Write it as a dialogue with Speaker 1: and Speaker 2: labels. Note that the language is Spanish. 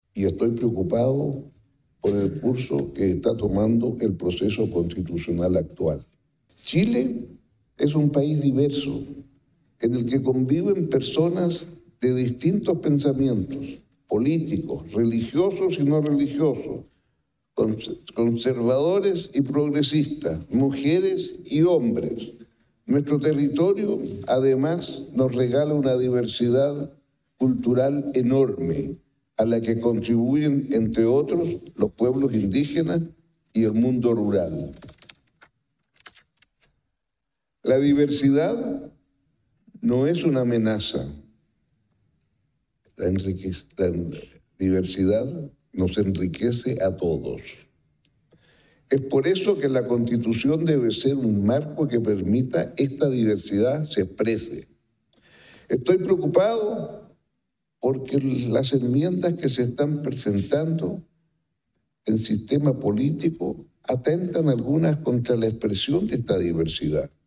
Speaker 1: y estoy preocupado por el curso que está tomando el proceso constitucional actual. Chile es un país diverso, en el que conviven personas de distintos pensamientos, políticos, religiosos y no religiosos, conservadores y progresistas, mujeres y hombres. Nuestro territorio, además, nos regala una diversidad cultural enorme, a la que contribuyen, entre otros, los pueblos indígenas y el mundo rural. La diversidad no es una amenaza. La diversidad nos enriquece a todos. Es por eso que la Constitución debe ser un marco que permita esta diversidad se exprese. Estoy preocupado porque las enmiendas que se están presentando en sistema político atentan algunas contra la expresión de esta diversidad.